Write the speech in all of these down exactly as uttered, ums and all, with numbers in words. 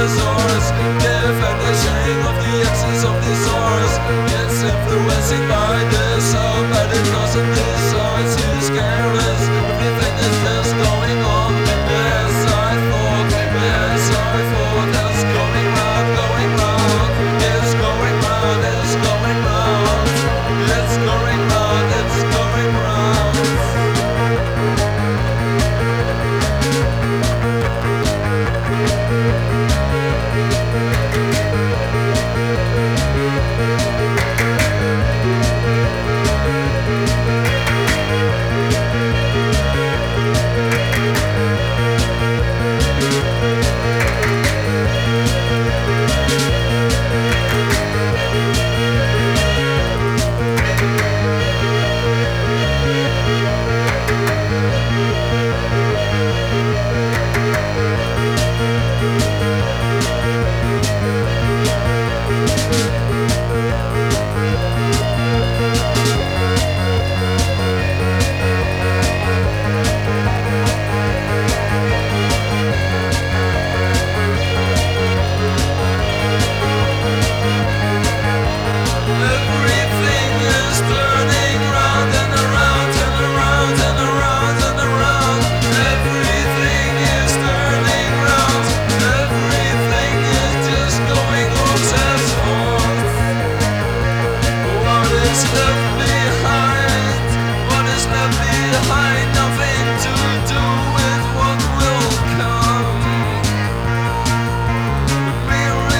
the source. Definition of the axis of the source. It's influencing by the sun, but it doesn't decide to scare us. Everything is just going on as I thought, as I thought. That's going round, going round. It's going round, it's going round. It's going round, it's going round.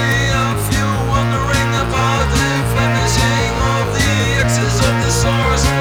Source.